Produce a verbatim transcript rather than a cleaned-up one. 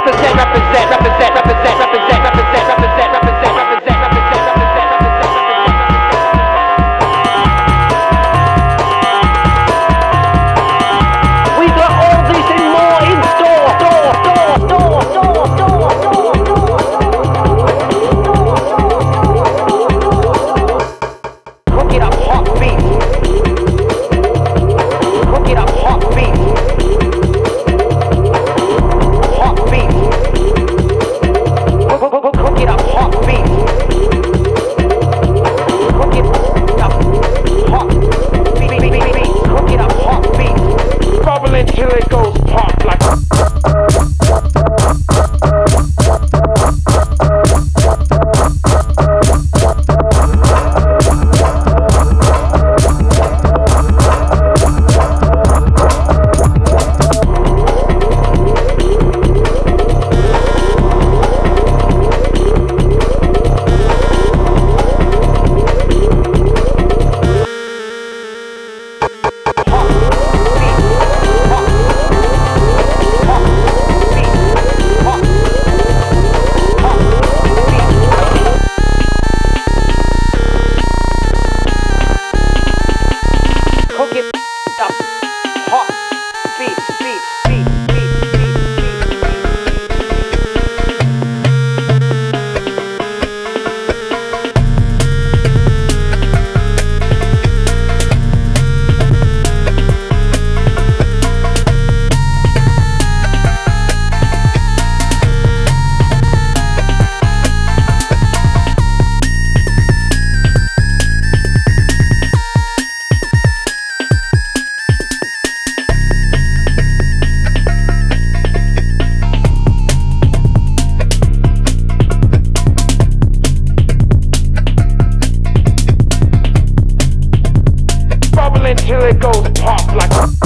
represent, represent, represent, represent, represent, represent, represent, represent, represent, represent, represent, represent. We got all this and more in store, store, store, store, store, store, store, store. Cook it up, hot beat. Cook it up, hot beat. Hot beat. Cook, cook, cook, cook it up, hot beat. Cook it up, hot beat, beat, beat, beat, beat. Cook it up, hot beat. Bubbling till it goes pop like. Till it goes pop like